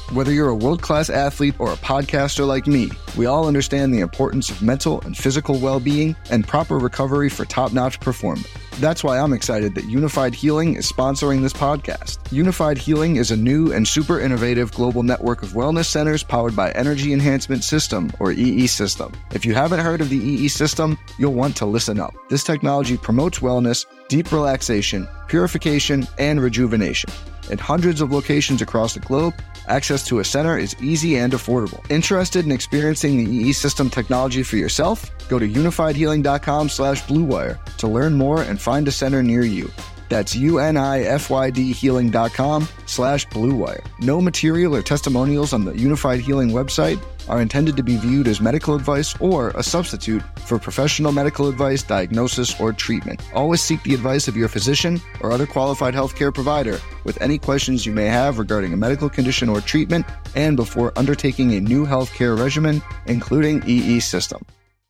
Whether you're a world-class athlete or a podcaster like me, we all understand the importance of mental and physical well-being and proper recovery for top-notch performance. That's why I'm excited that Unified Healing is sponsoring this podcast. Unified Healing is a new and super innovative global network of wellness centers powered by Energy Enhancement System, or EE System. If you haven't heard of the EE System, you'll want to listen up. This technology promotes wellness, deep relaxation, purification, and rejuvenation. In hundreds of locations across the globe, access to a center is easy and affordable. Interested in experiencing the EE System technology for yourself? Go to unifiedhealing.com/bluewire to learn more and find a center near you. That's unifydhealing.com/bluewire. No material or testimonials on the Unified Healing website are intended to be viewed as medical advice or a substitute for professional medical advice, diagnosis, or treatment. Always seek the advice of your physician or other qualified healthcare provider with any questions you may have regarding a medical condition or treatment and before undertaking a new healthcare regimen, including EE System.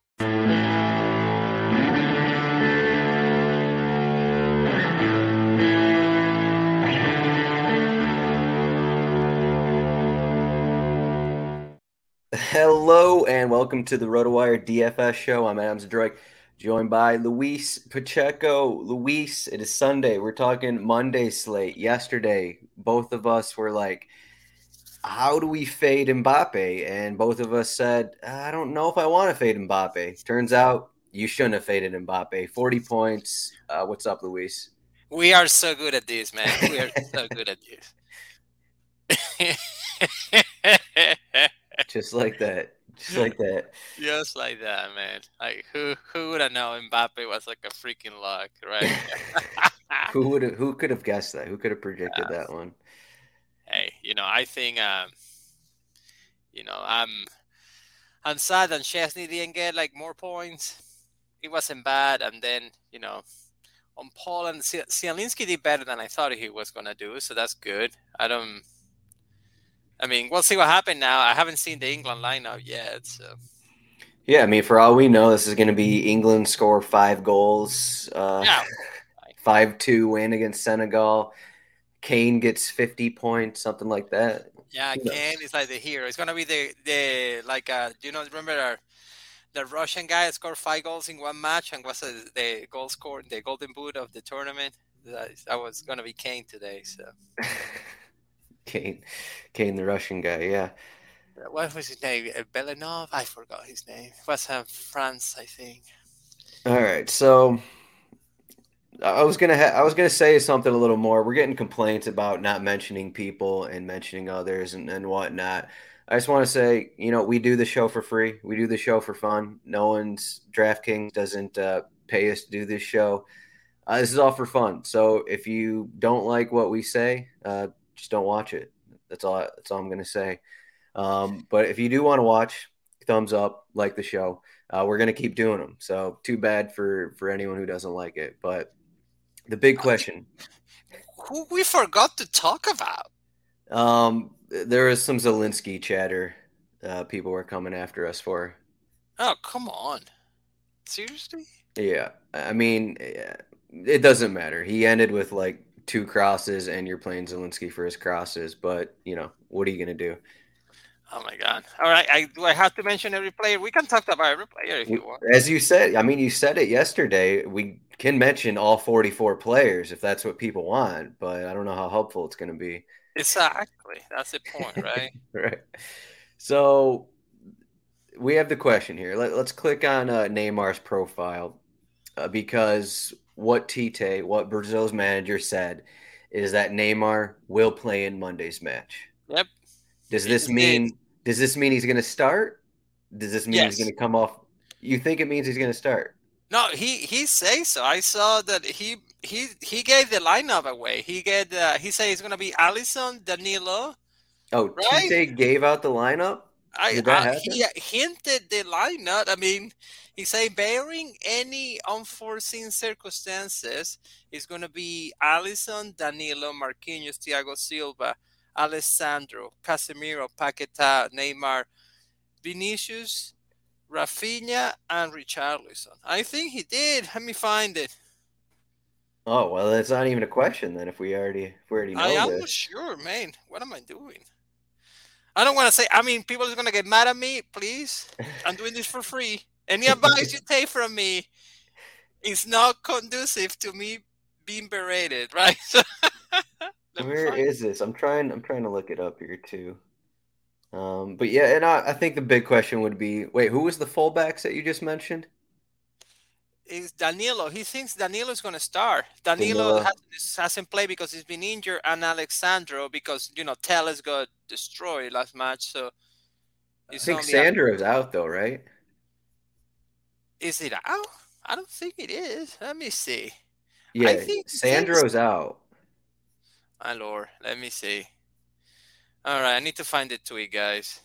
Hello and welcome to the RotoWire DFS show. I'm Adam Zdroik, joined by Luis Pacheco. Luis, it is Sunday. We're talking Monday slate. Yesterday, both of us were like, how do we fade Mbappe? And both of us said, I don't know if I want to fade Mbappe. Turns out you shouldn't have faded Mbappe. 40 points. What's up, Luis? We are so good at this, man. We are so good at this. Just like that. Just like that. Just like that, man. Like who would have known Mbappe was like a freaking lock, right? Who could have guessed that? Who could have predicted that one? Hey, I think I'm sad that Chesney didn't get like more points. It wasn't bad, and then on Paul and Zielinski did better than I thought he was gonna do, so that's good. We'll see what happened now. I haven't seen the England lineup yet. So. Yeah, for all we know, this is going to be England score 5 goals, 5-2 win against Senegal. Kane gets 50 points, something like that. Yeah, Kane is like the hero. It's going to be remember the Russian guy that scored 5 goals in one match and was the goal scorer, the golden boot of the tournament? That was going to be Kane today, so... Kane, the Russian guy, yeah. What was his name? Belenov? I forgot his name. It was France, I think. All right, so I was gonna say something a little more. We're getting complaints about not mentioning people and mentioning others and whatnot. I just want to say, we do the show for free. We do the show for fun. No one's DraftKings doesn't pay us to do this show. This is all for fun. So if you don't like what we say, just don't watch it. That's all I'm going to say. But if you do want to watch, thumbs up, like the show. We're going to keep doing them. So too bad for anyone who doesn't like it. But the big question. Who we forgot to talk about? There is some Zielinski chatter people were coming after us for. Oh, come on. Seriously? Yeah. It doesn't matter. He ended with like 2 crosses and you're playing Zielinski for his crosses, but what are you going to do? Oh my God. All right. Do I have to mention every player? We can talk about every player if you want. As you said, you said it yesterday. We can mention all 44 players if that's what people want, but I don't know how helpful it's going to be. Exactly. That's the point, right? Right. So we have the question here. Let's click on Neymar's profile because what Brazil's manager said is that Neymar will play in Monday's match. Yep. Does this mean he's going to start? Does this mean he's going to come off? You think it means he's going to start? No, he says so. I saw that he gave the lineup away. He said it's going to be Alisson, Danilo. Oh, right? Tite gave out the lineup? He hinted the lineup. He said, bearing any unforeseen circumstances, it's going to be Alisson, Danilo, Marquinhos, Thiago Silva, Alessandro, Casemiro, Paquetá, Neymar, Vinicius, Rafinha, and Richarlison. I think he did. Let me find it. Oh, well, that's not even a question then if we already know this. I am not sure, man. What am I doing? I don't want to say. I mean, people are gonna get mad at me. Please, I'm doing this for free. Any advice you take from me is not conducive to me being berated, right? So, let me Where find. is this? I'm trying to look it up here too. But yeah, and I think the big question would be, wait, who was the fullbacks that you just mentioned? Is Danilo. He thinks Danilo is going to start. Danilo Danilo. hasn't played because he's been injured, and Alexandro because Telles got destroyed last match. So I it's think only a, Sandro's out though, right? is it out? I don't think it is. Let me see. I Yeah, think he thinks. Sandro's out. My lord, let me see. All right, I need to find the tweet, guys.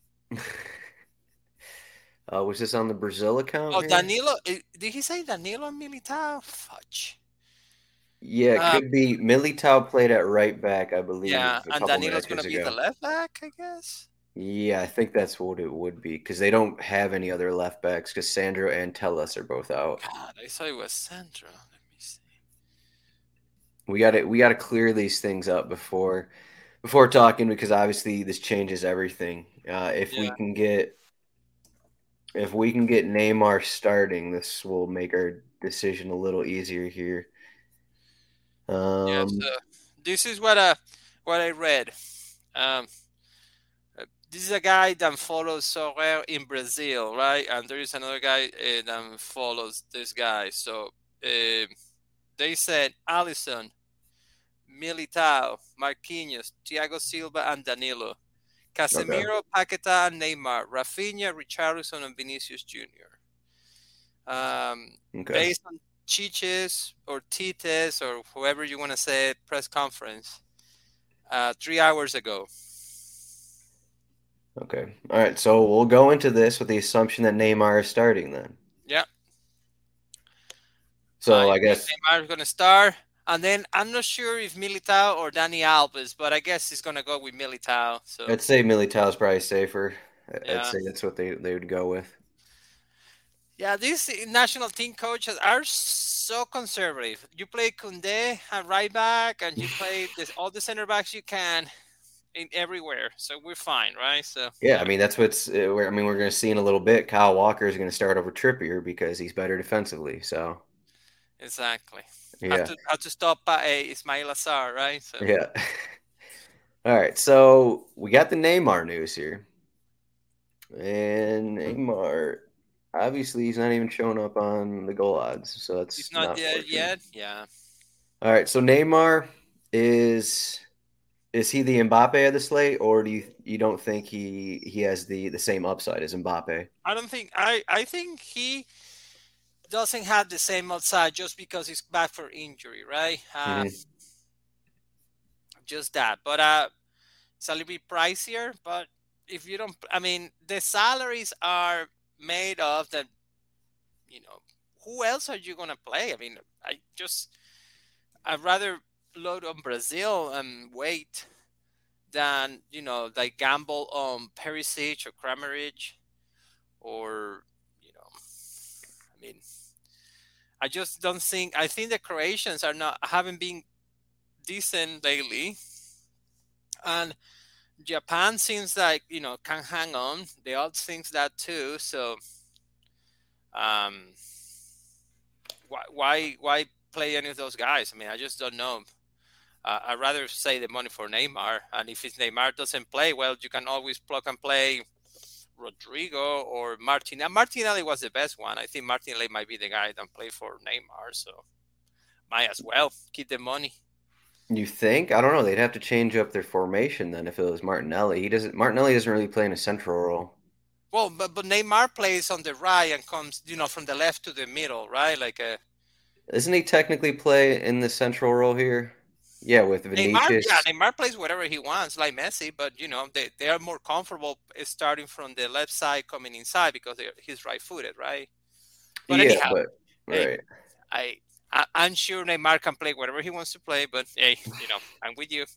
Was this on the Brazil account Oh, here? Danilo. Did he say Danilo and Militao? Fudge. Yeah, it Uh, could be. Militao played at right back, I yeah, believe, a and couple Danilo's going to matches be the ago. left back, I guess. Yeah, I think that's what it would be because they don't have any other left backs because Sandro and Tellus are both out. God, I thought it was Central. Let me see. We got to clear these things up before talking because obviously this changes everything. Yeah. If we can get Neymar starting, this will make our decision a little easier here. Yeah, Um, so this is what I read. Um, this is a guy that follows Sorare in Brazil, right? And there is another guy that follows this guy. So they said Alisson, Militao, Marquinhos, Thiago Silva, and Danilo. okay, Casemiro, Paqueta, Neymar, Rafinha, Richarlison, and Vinicius Jr. okay, Based on Chiches or Tites or whoever you want to say press conference 3 hours ago. okay. All right, so we'll go into this with the assumption that Neymar is starting then. Yeah, So I I think guess Neymar is going to start. And then I'm not sure if Militao or Dani Alves, but I guess he's going to go with Militao. So, I'd say Militao's probably safer. I'd yeah. say that's what they would go with. Yeah, these national team coaches are so conservative. You play Kunde at right back, and you play all the center backs you can in everywhere. So we're fine, right? So, Yeah, I yeah, mean that's what's. We're going to see in a little bit. Kyle Walker is going to start over Trippier because he's better defensively. So exactly. yeah, Have to stop Ismail Assar, right? So yeah. All right, so we got the Neymar news here, and Neymar obviously he's not even showing up on the goal odds, so he's that's not not there fortunate. yet. Yeah, All right, so Neymar is is he the Mbappe of the slate, or do you don't think he has the same upside as Mbappe? I don't think I think he doesn't have the same outside just because he's back for injury, right? Hmm. Just that, but it's a little bit pricier. But if you don't, I mean, the salaries are made of that. You know, who else are you gonna play? I mean, I'd rather load on Brazil and wait than like gamble on Perisic or Kramaric or I mean, I just don't think. I think the Croatians are not haven't been decent lately, and Japan seems like can hang on. The odds thinks that too. So um, why play any of those guys? I mean, I just don't know. I'd rather save the money for Neymar, and if it's Neymar doesn't play, well, you can always plug and play Rodrigo or Martinelli. Martinelli was the best one. I think Martinelli might be the guy that play for Neymar, so might as well keep the money. You think? I don't know. They'd have to change up their formation then if it was Martinelli. He doesn't. Martinelli doesn't really play in a central role. Well, but Neymar plays on the right and comes from the left to the middle, right? Like Isn't he technically play in the central role here? Yeah, with Neymar, yeah, Vinicius. Neymar plays whatever he wants, like Messi. But they are more comfortable starting from the left side, coming inside because he's right-footed, right? But Yeah, anyhow, but hey, right. I'm sure Neymar can play whatever he wants to play. But hey, I'm with you.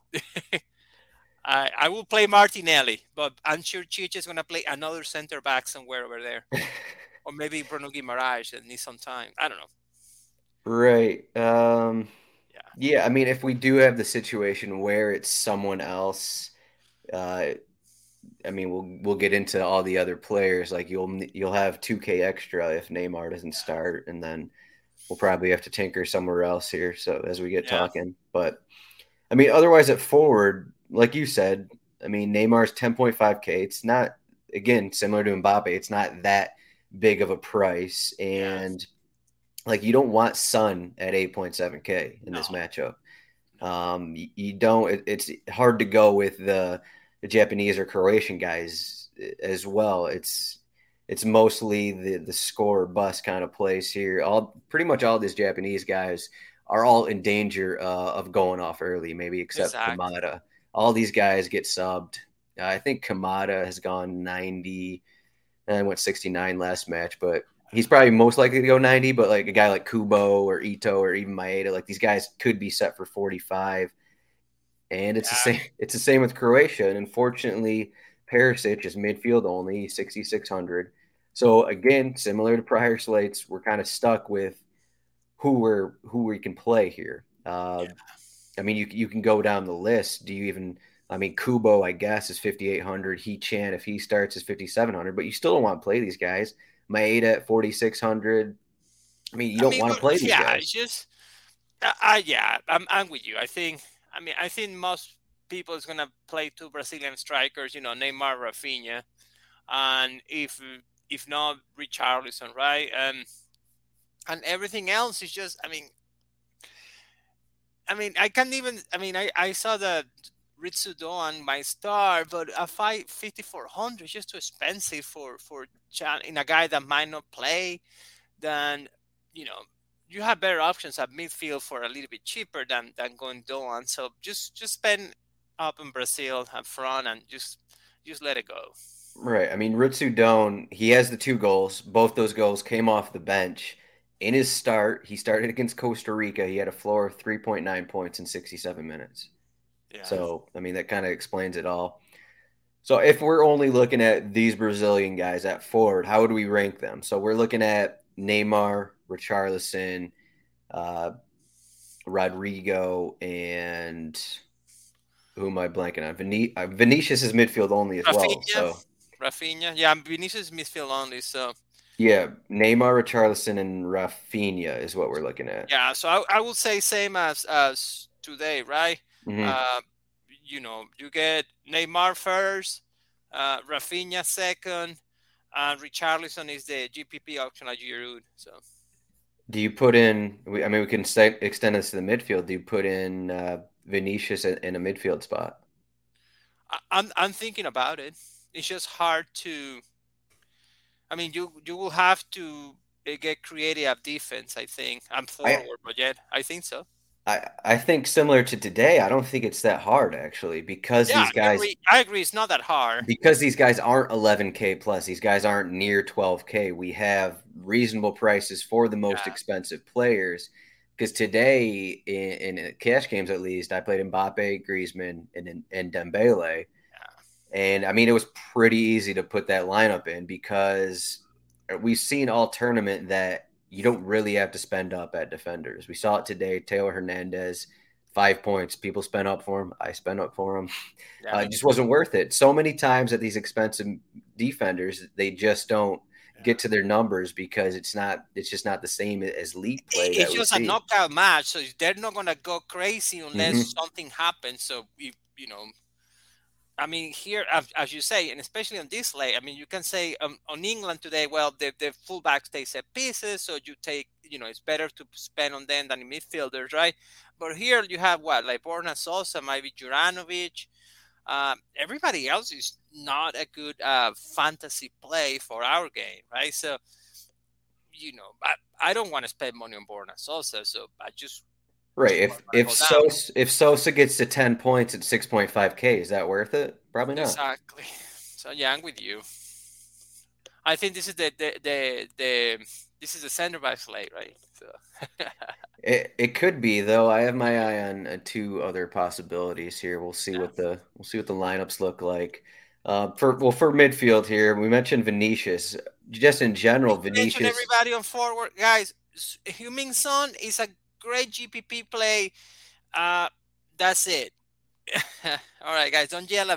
I will play Martinelli, but I'm sure Chicha is going to play another center back somewhere over there, or maybe Bruno Guimaraes that needs some time. I don't know. Right. Yeah, Yeah, I mean, if we do have the situation where it's someone else, uh, I mean, we'll get into all the other players. Like you'll have 2K extra if Neymar doesn't start, and then we'll probably have to tinker somewhere else here. So as we get Yeah. talking, but I mean, otherwise at forward, like you said, I mean, Neymar's 10.5K. It's not, again, similar to Mbappe. It's not that big of a price, Yeah. and like you don't want Son at 8.7K in this No. matchup. You don't. It's hard to go with the Japanese or Croatian guys as well. It's mostly the score or bust kind of plays here. Pretty much all these Japanese guys are all in danger of going off early, maybe except Exactly. Kamada. All these guys get subbed. I think Kamada has gone 90 and went 69 last match, but he's probably most likely to go 90. But like a guy like Kubo or Ito or even Maeda, like these guys could be set for 45. And it's the Yeah. same. It's the same with Croatia, and unfortunately, Perisic is midfield only, 6,600. So again, similar to prior slates, we're kind of stuck with who we can play here. Yeah. I mean, you can go down the list. Do you even? I mean, Kubo, I guess, is 5,800. Chan, if he starts, is 5,700. But you still don't want to play these guys. Maeda at 4,600. I mean, you I don't mean, want to but play these yeah, guys. it's just, yeah, I'm with you. I think most people is gonna play two Brazilian strikers. You know, Neymar, Rafinha, and if not Richarlison, right? And everything else is just, I can't even. I saw the Ritsudo on my star, but a 5,400 is just too expensive for in a guy that might not play. Then, you know, you have better options at midfield for a little bit cheaper than going Doan. So just spend up in Brazil up front and just let it go. Right. I mean, Ritsu Doan, he has the 2 goals. Both those goals came off the bench. In his start, he started against Costa Rica. He had a floor of 3.9 points in 67 minutes. Yeah. So, I mean, that kind of explains it all. So, if we're only looking at these Brazilian guys at forward, how would we rank them? So, we're looking at Neymar, Richarlison, uh, Rodrigo, and who am I blanking on? Vinicius is midfield only as well. Rafinha, So, Rafinha. Yeah, Vinicius midfield only. So yeah, Neymar, Richarlison, and Rafinha is what we're looking at. yeah, so I would say same as today, right? Mm-hmm. Uh, you get Neymar first, Rafinha second, and Richarlison is the GPP option at Giroud. So Do you put in? I mean, we can extend this to the midfield. Do you put in Vinicius in a midfield spot? I'm thinking about it. It's just hard to. You will have to get creative at defense. I think I'm I forward, but yet I think so. I think similar to today. I don't think it's that hard actually Yeah, I agree. I agree. It's not that hard. because these guys aren't 11K plus. These guys aren't near 12K. We have reasonable prices for the most Yeah, expensive players. Because today in cash games at least, I played Mbappe, Griezmann, and Dembele. yeah, And I mean, it was pretty easy to put that lineup in because we've seen all tournament that you don't really have to spend up at defenders. We saw it today. Taylor Hernandez, 5 points. People spent up for him. I spent up for him. yeah. Me It just too. wasn't worth it. So many times at these expensive defenders, they just don't Yeah. get to their numbers because it's just not the same as league play that It's we just a see. knockout match, so they're not gonna go crazy unless Mm-hmm. something happens. So if you know, here, as you say, and especially on this late, you can say on England today, well, the fullbacks they set pieces, so you take, it's better to spend on them than in midfielders, right? But here you have what, like Borna Sosa, maybe Juranovic. Everybody else is not a good fantasy play for our game, right? So, I don't want to spend money on Borna Sosa, so I just Right. want to go down. If Sosa gets to 10 points at 6.5K, is that worth it? Probably not. Exactly. So yeah, I'm with you. I think this is the this is the center back slate, right? So It could be though. I have my eye on 2 other possibilities here. yeah. We'll see what the lineups look like. For midfield here, we mentioned Vinicius. Just in general, Mention Vinicius. everybody on forward, guys. Heung-min Son is a great GPP play. Uh, that's it. All right, guys, don't yell at me.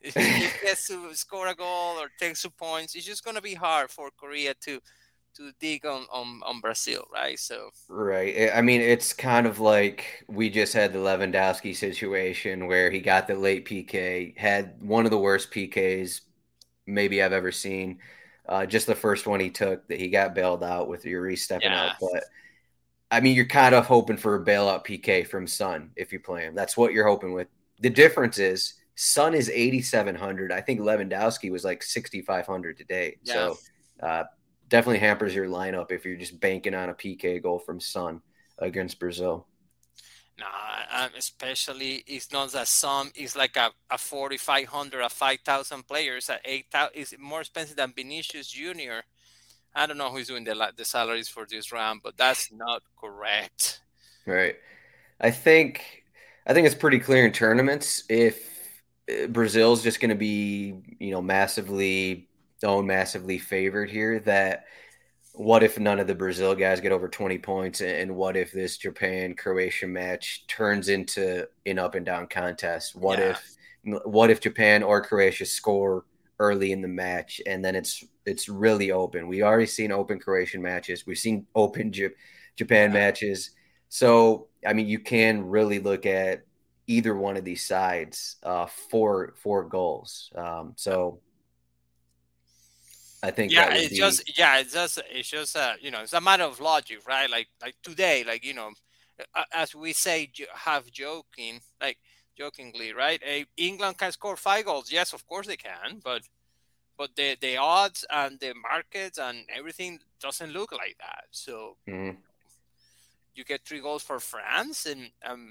If he gets to score a goal or takes 2 points, it's just going to be hard for Korea to dig on Brazil, right? So Right. I mean, it's kind of like we just had the Lewandowski situation where he got the late PK, had one of the worst PKs maybe I've ever seen. Just the first one he took that he got bailed out with Uri stepping yeah, out. But I mean, you're kind of hoping for a bailout PK from Son if you play him. That's what you're hoping with. The difference is Son is 8,700. I think Lewandowski was like 6,500 today. yeah. So definitely hampers your lineup if you're just banking on a PK goal from Son against Brazil. Nah, especially it's not that some is like a 4,500, a 5,000 players at 8,000 is more expensive than Vinicius Junior. I don't know who's doing the salaries for this round, but that's not correct. Right. I think it's pretty clear in tournaments if Brazil's just going to be, massively favored here, that what if none of the Brazil guys get over 20 points, and what if this Japan-Croatia match turns into an up and down contest? What if Japan or Croatia score early in the match and then it's really open? We already seen open Croatian matches. We've seen open Japan matches. So, I mean, you can really look at either one of these sides for goals. So I think it's just it's a matter of logic, right? Like today, like as we say, jokingly, right? England can score 5 goals. Yes, of course they can, but the odds and the markets and everything doesn't look like that. So you get 3 goals for France, and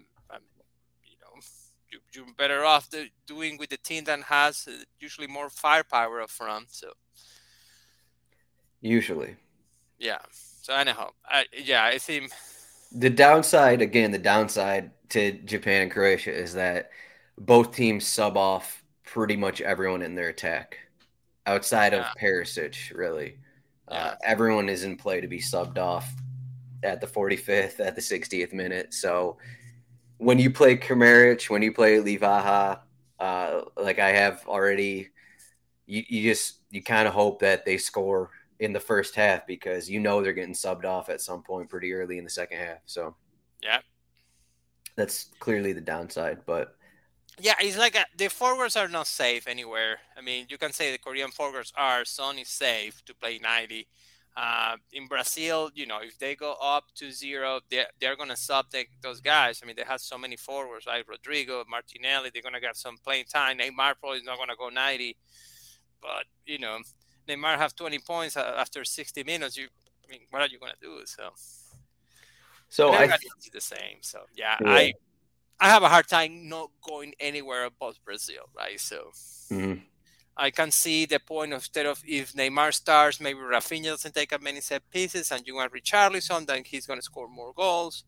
you're better off doing with the team that has usually more firepower up front. So usually, yeah. So anyhow, I think the downside to Japan and Croatia is that both teams sub off pretty much everyone in their attack outside of Perisic, really. Everyone is in play to be subbed off at the 45th, at the 60th minute. So when you play Kramaric, when you play Livaja, like I have already, you kind of hope that they score in the first half because they're getting subbed off at some point pretty early in the second half. So that's clearly the downside. But yeah, it's like the forwards are not safe anywhere. I mean, you can say the Korean forwards are. Son is safe to play 90. In Brazil, if they go up to 0, they're going to sub those guys. I mean, they have so many forwards, right? Rodrigo, Martinelli, they're going to get some playing time. Neymar probably is not going to go 90. But, Neymar have 20 points after 60 minutes. What are you going to do? So I think it's the same. So, yeah. I have a hard time not going anywhere above Brazil, right? So I can see the point of instead of if Neymar starts, maybe Rafinha doesn't take up many set pieces, and you want Richarlison, then he's going to score more goals.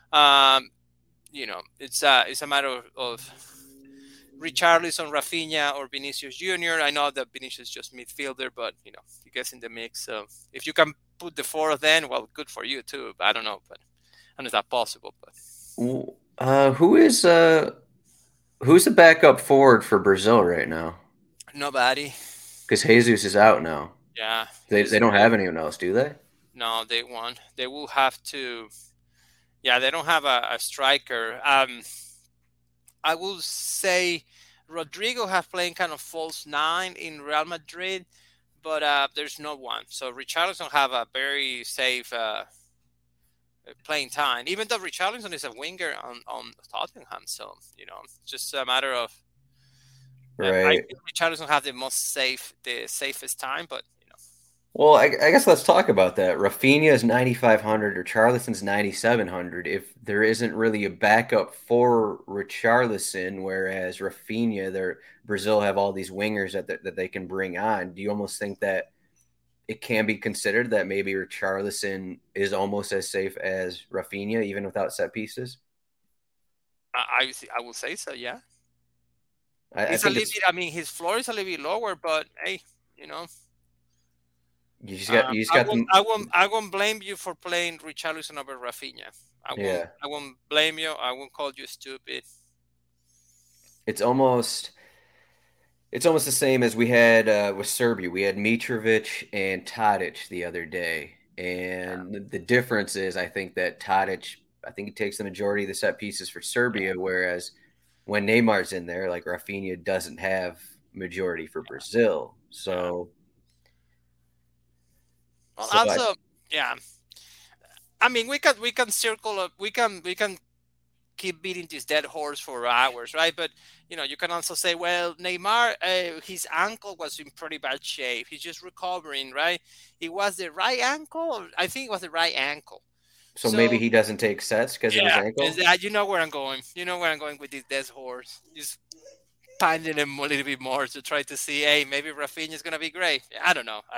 It's a matter of Richarlison, Rafinha, or Vinicius Junior. I know that Vinicius is just midfielder, but he gets in the mix. So if you can put the 4 of them, well, good for you too. I don't know, but I don't know if that's possible. But who's the backup forward for Brazil right now? Nobody. Because Jesus is out now. Yeah. They don't have anyone else, do they? No, they won't. They will have to. Yeah, they don't have a striker. I will say Rodrigo has playing kind of false 9 in Real Madrid, but there's no one. So Richarlison have a very safe playing time, even though Richarlison is a winger on Tottenham. So, it's just a matter of right. I think Richarlison have the safest time, but Well, I guess let's talk about that. Rafinha is 9,500, Richarlison's 9,700. If there isn't really a backup for Richarlison, whereas Rafinha, Brazil have all these wingers that they can bring on. Do you almost think that it can be considered that maybe Richarlison is almost as safe as Rafinha, even without set pieces? I will say so. Yeah, I think his floor is a little bit lower, but hey, You just got. I won't blame you for playing Richarlison over Rafinha. I won't blame you. I won't call you stupid. It's almost It's almost the same as we had with Serbia. We had Mitrovic and Tadic the other day, and the difference is I think that Tadic, I think he takes the majority of the set pieces for Serbia, whereas when Neymar's in there, like Rafinha doesn't have majority for Brazil. So, Well, so I, also, yeah. I mean, we can circle up. We can keep beating this dead horse for hours, right? But you can also say, well, Neymar, his ankle was in pretty bad shape. He's just recovering, right? It was the right ankle. I think it was the right ankle. so maybe So he doesn't take sets because of his yeah, is ankle. that you know where I'm going? You know where I'm going with this dead horse? Just pounding him a little bit more to try to see, hey, maybe Rafinha is gonna be great. I don't know.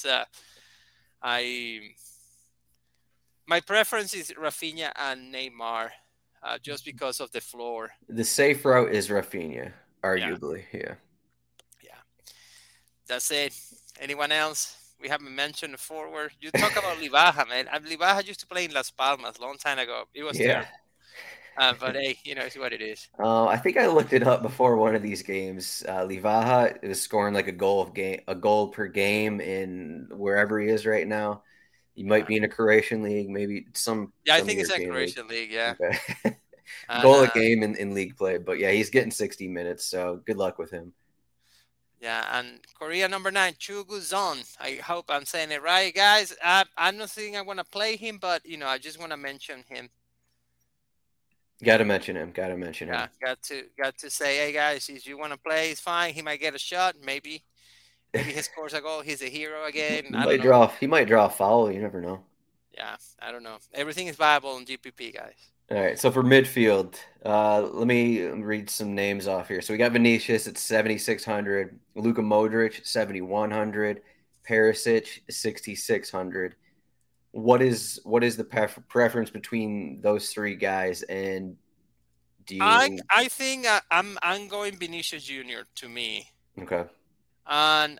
I my preference is Rafinha and Neymar, just because of the floor. The safe route is Rafinha, Yeah, arguably. Yeah. yeah. That's it. Anyone else? We haven't mentioned the forward. You talk about Livaja, man. Livaja used to play in Las Palmas a long time ago. It was Yeah. terrible. But hey, it's what it is. I think I looked it up before one of these games. Livaja is scoring like a goal per game in wherever he is right now. He might Yeah, be in a Croatian league, maybe yeah. I some think it's a European league. Croatian league. Yeah, Okay. and Goal a game in league play, but yeah, he's getting 60 minutes, so good luck with him. yeah, and Korea number 9, Chuguzon. I hope I'm saying it right, guys. I'm not saying I want to play him, but I just want to mention him. Got to mention him. Got to mention Yeah, him. got to say, hey guys, if you want to play, it's fine. He might get a shot, maybe he scores a goal. He's a hero again. He I don't might know. draw. He might draw a foul. You never know. Yeah, I don't know. Everything is viable in GPP, guys. All right, so for midfield, let me read some names off here. So we got Vinicius at 7,600, Luka Modric 7,100, Perisic 6,600. What is the preference between those three guys? And do you I think I'm going Vinicius Junior to me, okay? and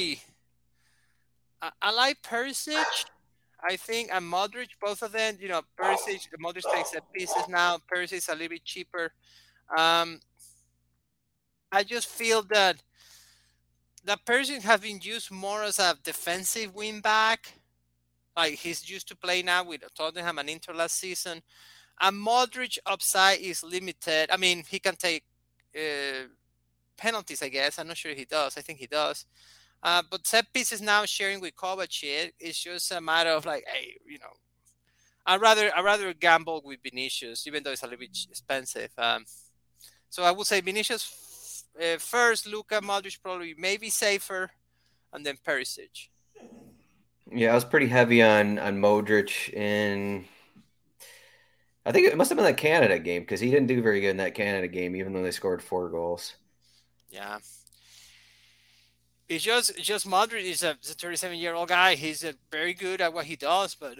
I like Perisic. I think and Modric, both of them. Perisic, Modric takes the pieces now. Perisic is a little bit cheaper. Um, I just feel that Perisic has been used more as a defensive wing back. Like he's used to play now with Tottenham and Inter last season. And Modric upside is limited. I mean, he can take penalties, I guess. I'm not sure he does. I think he does. But set pieces now sharing with Kovacic. It's just a matter of like, hey, I'd rather gamble with Vinicius, even though it's a little bit expensive. So I would say Vinicius first, Luka Modric probably maybe safer, and then Perisic. Yeah, I was pretty heavy on Modric in. I think it must have been that Canada game because he didn't do very good in that Canada game, even though they scored 4 goals. Yeah. It's just Modric is a 37-year-old guy. He's very good at what he does, but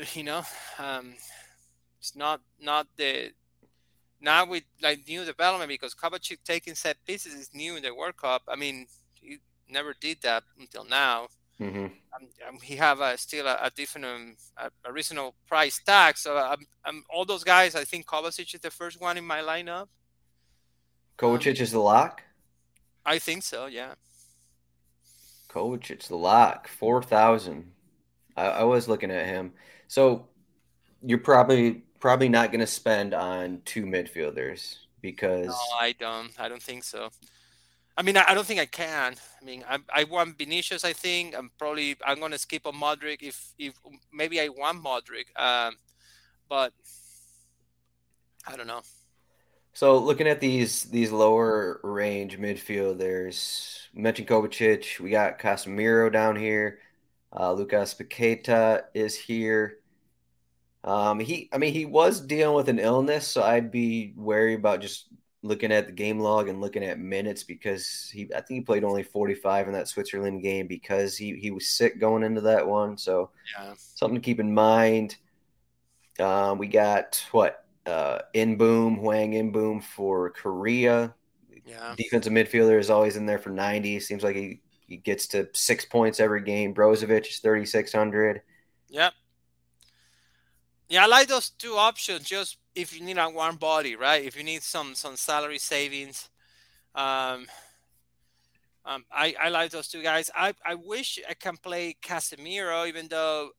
it's not the now with like new development because Kovacic taking set pieces is new in the World Cup. I mean, he never did that until now. Hmm. He have still a different a reasonable price tag. So all those guys. I think Kovacic is the first one in my lineup. Kovacic is the lock. I think so. Yeah. Kovacic the lock 4,000. I was looking at him. So you're probably not going to spend on two midfielders No, because I don't. I don't think so. I mean, I don't think I can. I mean, I want Vinicius. I think I'm gonna skip on Modric if maybe I want Modric. But I don't know. so looking at these lower range midfielders, we mentioned Kovacic. We got Casemiro down here. Lucas Paqueta is here. He was dealing with an illness, so I'd be wary about just looking at the game log and looking at minutes because I think he played only 45 in that Switzerland game because he was sick going into that one. So Yeah, something to keep in mind. We got Huang In Boom for Korea. yeah, Defensive midfielder is always in there for 90. Seems like he gets to 6 points every game. Brozovic is 3,600. yeah, yeah. I like those two options. Just if you need a warm body, right? If you need some salary savings, um, I like those two guys. I wish I can play Casemiro, even though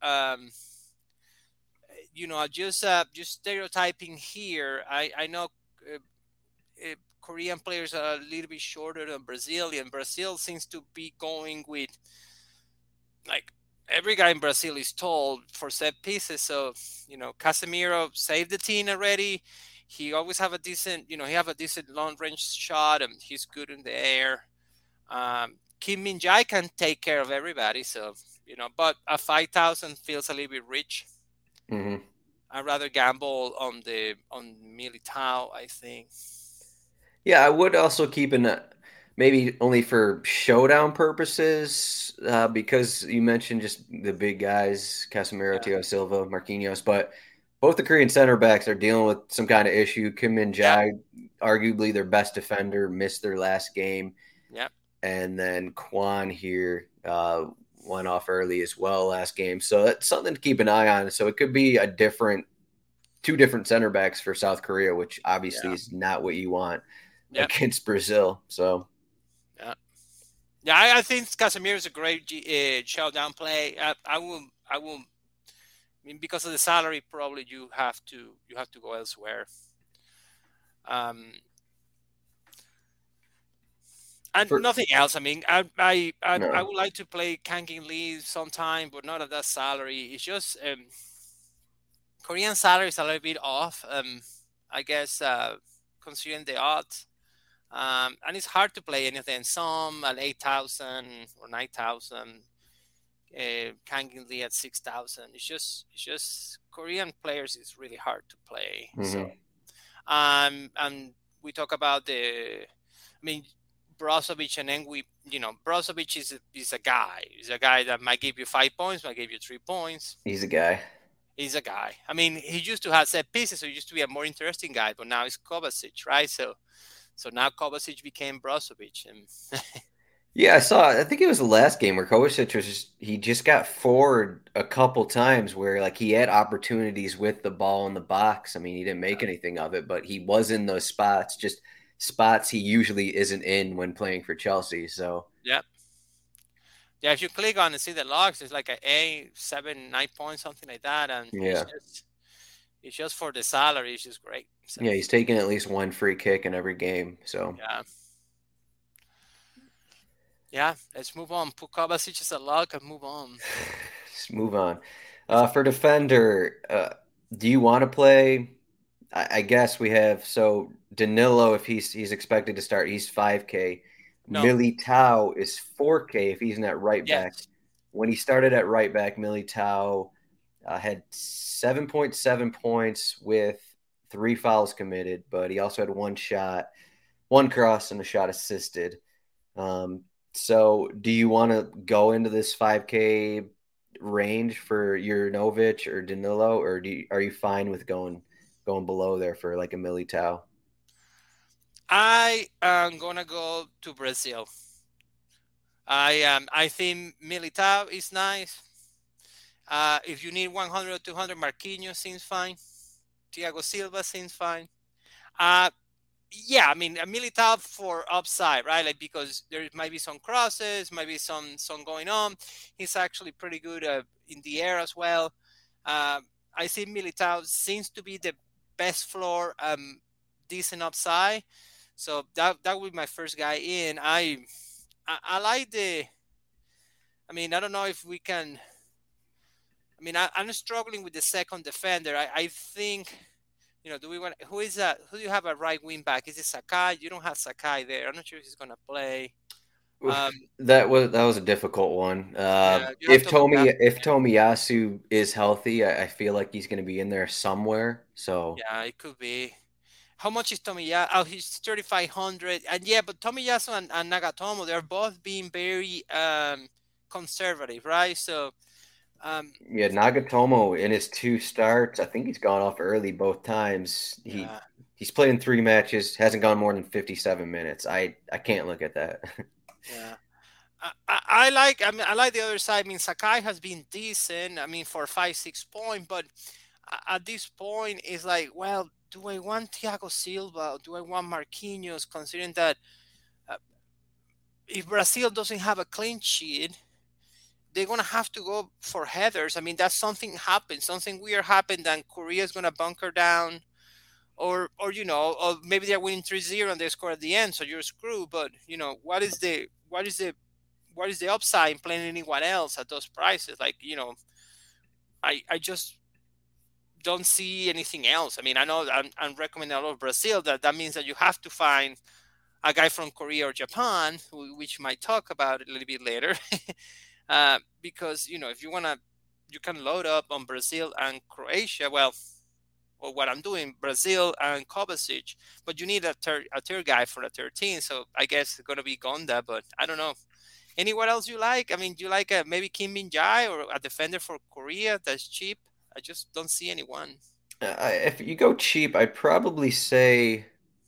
just stereotyping here. I know uh, Korean players are a little bit shorter than Brazilian. Brazil seems to be going with like every guy in Brazil is tall for set pieces. So Casemiro saved the team already. He always have a decent, he have a decent long range shot, and he's good in the air. Kim Min Jae can take care of everybody. So but a 5,000 feels a little bit rich. Mm-hmm. I'd rather gamble on Militao, I think. Yeah, I would also keep an maybe only for showdown purposes, because you mentioned just the big guys, Casemiro, Yeah. Thiago Silva, Marquinhos, but both the Korean center backs are dealing with some kind of issue. Kim Min Yeah. Jae, arguably their best defender, missed their last game, Yeah. and then Kwan here went off early as well last game. So that's something to keep an eye on. So it could be two different center backs for South Korea, which obviously Yeah. is not what you want Yeah. against Brazil. So Yeah. Yeah, I think Casemiro is a great showdown play. I will. I mean, because of the salary, probably you have to go elsewhere. And for nothing else. I mean, I no, would like to play Kangin Lee sometime, but not at that salary. It's just Korean salary is a little bit off. I guess considering the odds. And it's hard to play anything. Some at 8,000 or 9,000. Kangin Lee at 6,000. It's just Korean players is really hard to play. So, mm-hmm. and we talk about I mean, Brozovic, and then Brozovic is a guy. He's a guy that might give you 5 points, might give you 3 points. He's a guy. He's a guy. I mean, he used to have set pieces, so he used to be a more interesting guy, but now it's Kovacic, right? So now Kovacic became Brozovic, and Yeah, I saw. I think it was the last game where Kovacic he just got forward a couple times where like he had opportunities with the ball in the box. I mean, he didn't make anything of it, but he was in those spots, just spots he usually isn't in when playing for Chelsea. So yeah. Yeah, if you click on and see the logs, it's like a 7, 9 points, something like that, and yeah, it's just for the salary. It's just great. So yeah, he's taking at least one free kick in every game. So yeah. Let's move on. Put Kovacic as a log and move on. let's move on. For defender, do you want to play? I guess we have Danilo, if he's expected to start, he's 5K. No. Militao is 4K if he's in at right back. Yes. When he started at right back, Militao had 7.7 points with 3 fouls committed, but he also had one shot, one cross, and a shot assisted. So do you want to go into this 5K range for Juranovic or Danilo, or are you fine with going below there for like a Militao? I am gonna go to Brazil. I think Militao is nice. If you need 100 or 200, Marquinhos seems fine. Thiago Silva seems fine. Yeah, I mean, Militao for upside, right? Like, because there might be some crosses, might be some going on. He's actually pretty good in the air as well. I see Militao seems to be the best floor, decent upside. So that would be my first guy in. I like the. I mean, I don't know if we can. I mean, I'm struggling with the second defender. I think, do we want who is that? Who do you have a right wing back? Is it Sakai? You don't have Sakai there. I'm not sure if he's gonna play. That was a difficult one. Yeah, If Tomiyasu is healthy, I feel like he's going to be in there somewhere. So yeah, it could be. How much is Tomiyasu? Oh, he's 3,500. And yeah, but Tomiyasu and Nagatomo, they're both being very conservative, right? So yeah, Nagatomo in his 2 starts, I think he's gone off early both times. yeah. He's played in 3 matches, hasn't gone more than 57 minutes. I can't look at that. Yeah. I like. I mean, I like the other side. I mean, Sakai has been decent. I mean, for 5-6 points, but at this point, it's like, well, do I want Thiago Silva? Or do I want Marquinhos? Considering that if Brazil doesn't have a clean sheet, they're gonna have to go for headers. I mean, that's something happened, something weird happened, and Korea's gonna bunker down, or or maybe they're winning 3-0 and they score at the end, so you're screwed. But what is the upside in playing anyone else at those prices? Like, I just don't see anything else. I mean, I know I'm recommending a lot of Brazil. That means that you have to find a guy from Korea or Japan, which might talk about it a little bit later, because if you can load up on Brazil and Croatia. Well, or what I'm doing, Brazil and Kovacic, but you need a third guy for the 13. So I guess it's gonna be Gonda, but I don't know. Anyone else you like? I mean, do you like maybe Kim Min Jae or a defender for Korea that's cheap? I just don't see anyone. If you go cheap, I'd probably say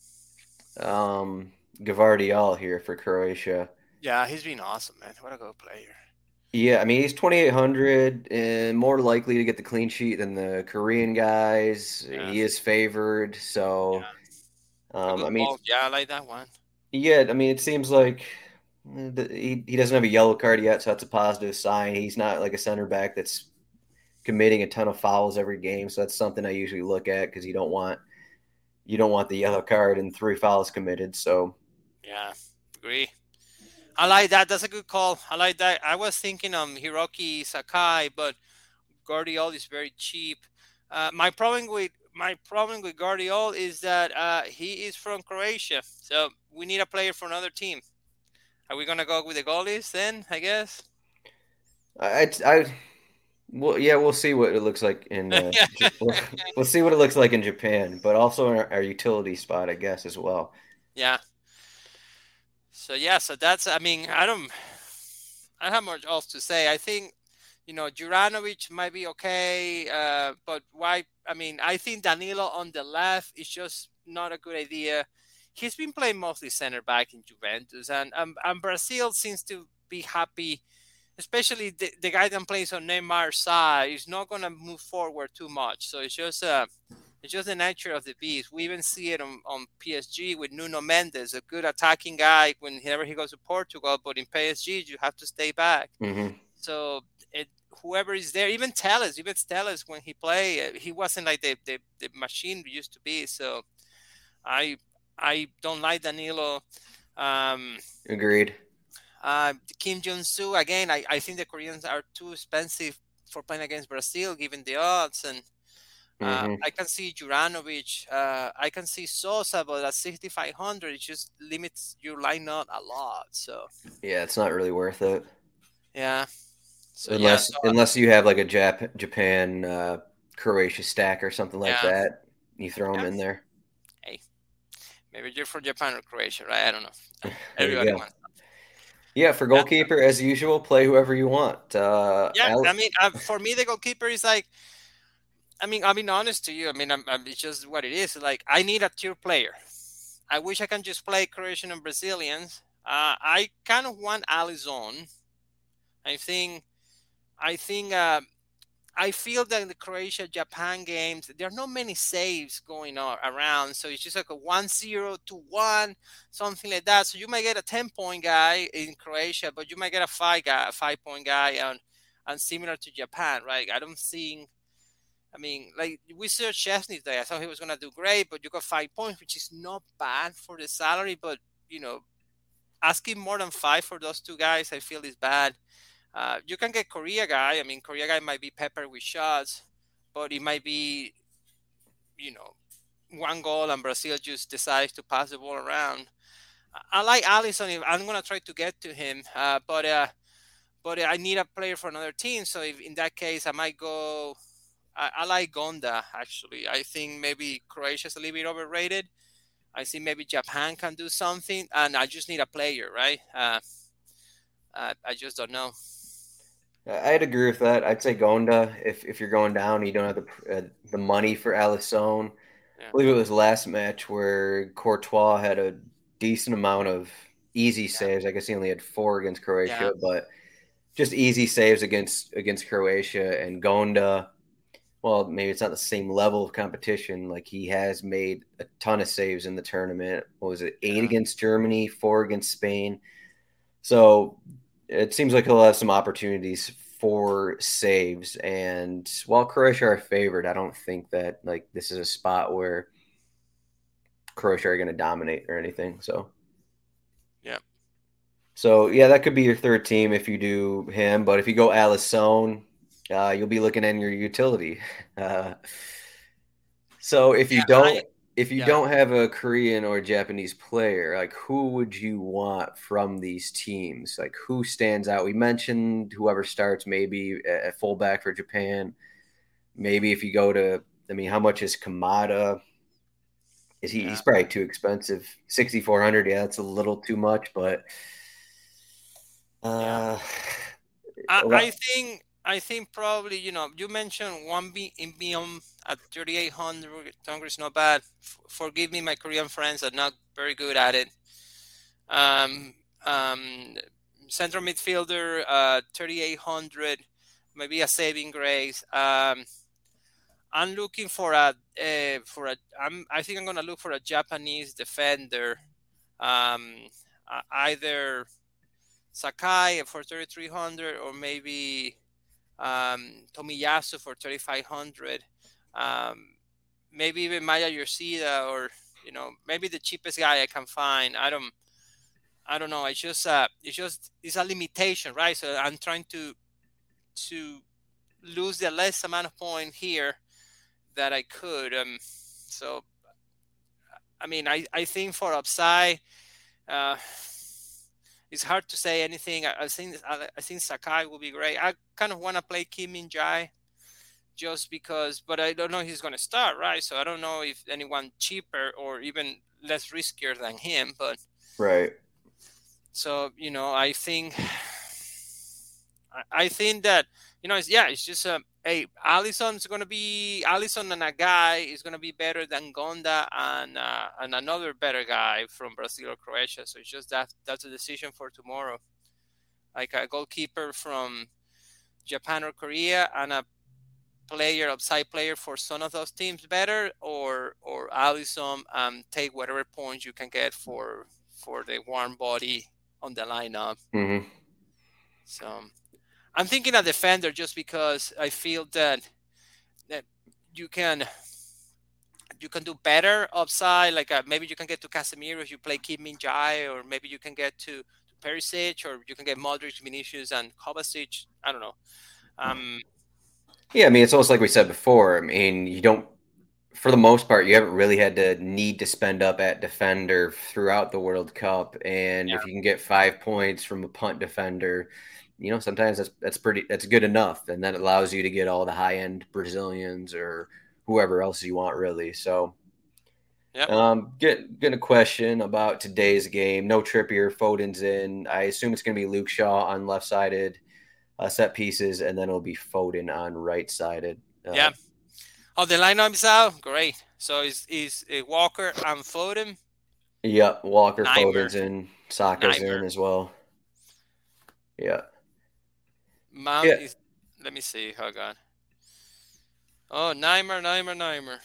Gvardiol here for Croatia. Yeah, he's been awesome, man. What a good player. Yeah, I mean he's 2,800 and more likely to get the clean sheet than the Korean guys. Yeah, He is favored, so a good I mean, ball. Yeah, I like that one. yeah, I mean it seems like he doesn't have a yellow card yet, so that's a positive sign. He's not like a center back that's committing a ton of fouls every game, so that's something I usually look at because you don't want the yellow card and 3 fouls committed. So Yeah, agree. I like that. That's a good call. I like that. I was thinking Hiroki Sakai, but Guardiol is very cheap. My problem with Guardiol is that he is from Croatia, so we need a player for another team. Are we gonna go with the goalies then? I guess. I well, yeah, we'll see what it looks like in we'll see what it looks like in Japan, but also in our utility spot, I guess, as well. Yeah. So yeah. So that's. I mean, I don't have much else to say. I think Juranovic might be okay, but why? I mean, I think Danilo on the left is just not a good idea. He's been playing mostly center back in Juventus, and Brazil seems to be happy, especially the guy that plays on Neymar's side is not going to move forward too much. So it's just the nature of the beast. We even see it on PSG with Nuno Mendes, a good attacking guy whenever he goes to Portugal, but in PSG you have to stay back. Mm-hmm. So whoever is there, even Telles when he played, he wasn't like the machine we used to be. So I I don't like Danilo. Um, Agreed. Kim Jong-soo, again, I think the Koreans are too expensive for playing against Brazil, given the odds. And Mm-hmm. I can see Juranovic. I can see Sosa, but at 6,500, it just limits your lineup a lot. So, Yeah, it's not really worth it yeah. So, yeah. unless you have like a Japan Croatia stack or something like Yeah. that. You throw them Yeah. in there. Hey, maybe you're from Japan or Croatia, right? I don't know. There you Everybody go. wants. Yeah, for goalkeeper, as usual, play whoever you want. Yeah, I mean, for me, the goalkeeper is like, I mean, I'll be honest to you. I mean, it's just what it is. Like, I need a tier player. I wish I can just play Croatian and Brazilians. I kind of want Alisson. I think, I think, I feel that in the Croatia Japan games, there are not many saves going on around. So it's just like a 1-0 to 1, something like that. So you might get a 10-point guy in Croatia, but you might get a 5-point guy, and similar to Japan, right? I don't think. I mean, like we saw Chesney there. I thought he was gonna do great, but you got 5 points, which is not bad for the salary. But asking more than 5 for those two guys, I feel is bad. You can get Korea guy. I mean, Korea guy might be peppered with shots, but it might be, one goal and Brazil just decides to pass the ball around. I like Alisson. I'm gonna try to get to him, but I need a player for another team. So if in that case, I might go. I like Gonda actually. I think maybe Croatia's a little bit overrated. I think maybe Japan can do something, and I just need a player, right? I just don't know. I'd agree with that. I'd say Gonda. If you're going down, you don't have the money for Alisson. Yeah. I believe it was last match where Courtois had a decent amount of easy saves. I guess he only had 4 against Croatia, but just easy saves against Croatia. And Gonda, well, maybe it's not the same level of competition. Like he has made a ton of saves in the tournament. What was it? 8 against Germany, 4 against Spain. So it seems like he'll have some opportunities for saves. And while Croatia are favored, I don't think that like this is a spot where Croatia are going to dominate or anything. Yeah. So yeah, that could be your third team if you do him. But if you go Alisson, you'll be looking at your utility. Uh, so Yeah, if you yeah. don't have a Korean or Japanese player, like who would you want from these teams? Like who stands out? We mentioned whoever starts maybe at fullback for Japan. Maybe if you go to, I mean, how much is Kamada? He's Yeah. probably too expensive. 6,400. Yeah, that's a little too much, but Yeah. uh, I think probably, you mentioned one BM at 3,800. Tonga is not bad. Forgive me, my Korean friends are not very good at it. Um, um, Central midfielder, 3,800, maybe a saving grace. I'm looking I think I'm gonna look for a Japanese defender, um, either Sakai for 3,300 or maybe Tomiyasu for 3,500. Um, Maybe even Maya Yoshida, or maybe the cheapest guy I can find. I don't know. It's a limitation, right? So I'm trying to lose the less amount of point here that I could. So I mean, I think for upside, uh, it's hard to say anything. I think Sakai will be great. I kind of want to play Kim Min Jae just because, but I don't know if he's going to start, right? So I don't know if anyone cheaper or even less riskier than him. But right. so I think that it's just Allison and a guy is gonna be better than Gonda and another better guy from Brazil or Croatia. So it's just that's a decision for tomorrow. Like a goalkeeper from Japan or Korea and a upside player for some of those teams better, or Allison, take whatever points you can get for the warm body on the lineup. Mm-hmm. So I'm thinking a defender just because I feel that you can do better upside. Like maybe you can get to Casemiro if you play Kim Min Jae, or maybe you can get to Perisic, or you can get Modric, Vinicius, and Kovacic. I don't know. Yeah, I mean, it's almost like we said before. I mean, you don't, for the most part, you haven't really had to need to spend up at defender throughout the World Cup. And Yeah. if you can get 5 points from a punt defender, sometimes that's good enough. And that allows you to get all the high end Brazilians or whoever else you want, really. So, Yep. getting a question about today's game. No Trippier, Foden's in. I assume it's going to be Luke Shaw on left sided set pieces, and then it'll be Foden on right sided. Yeah. Oh, the lineup is out. Great. So is Walker and Foden? Yep, Walker, Nightmare. Foden's in, Saka's in as well. Yeah. Mount Yeah. is. Let me see. Hold on. Oh, Neymar.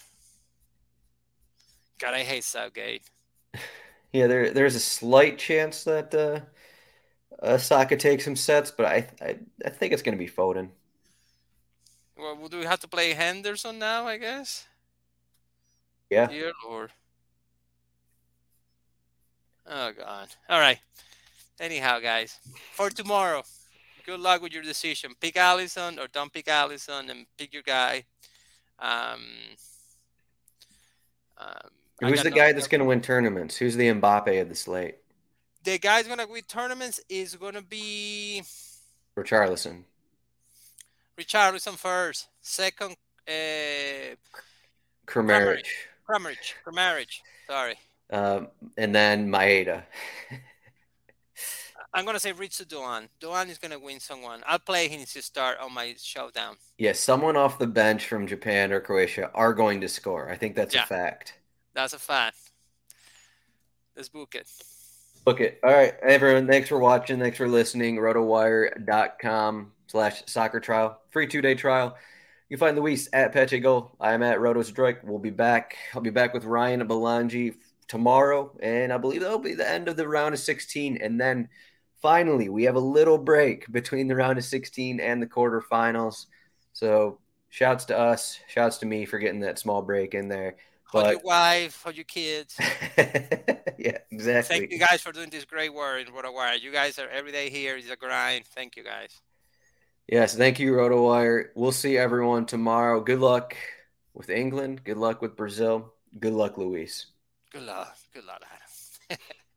God, I hate Southgate. Yeah, there's a slight chance that Saka takes some sets, but I think it's going to be Foden. Well, do we have to play Henderson now, I guess? Yeah. Dear Lord. Oh, God. All right. Anyhow, guys, for tomorrow, good luck with your decision. Pick Allison or don't pick Allison, and pick your guy. Who's the guy that's going to win tournaments? Who's the Mbappe of the slate? The guy's going to win tournaments is going to be Richarlison. Richarlison first. Second, Kramaric. Sorry. And then Maeda. I'm going to say Ritsu Doan. Doan is going to win someone. I'll play him to start on my showdown. Yeah, someone off the bench from Japan or Croatia are going to score. I think that's a fact. That's a fact. Let's book it. Book it. All right, everyone. Thanks for watching. Thanks for listening. rotowire.com/soccer trial. Free 2-day trial. You can find Luis at Peche Goal. I am at Rotosdroik. We'll be back. I'll be back with Ryan Belangi tomorrow, and I believe that'll be the end of the round of 16. And then finally, we have a little break between the round of 16 and the quarterfinals. So shouts to us, shouts to me for getting that small break in there. For But your wife, for your kids. yeah, exactly. Thank you guys for doing this great work in RotoWire. You guys are every day here. It's a grind. Thank you guys. Yes, thank you, RotoWire. We'll see everyone tomorrow. Good luck with England. Good luck with Brazil. Good luck, Luis. Good luck. Good luck, Adam.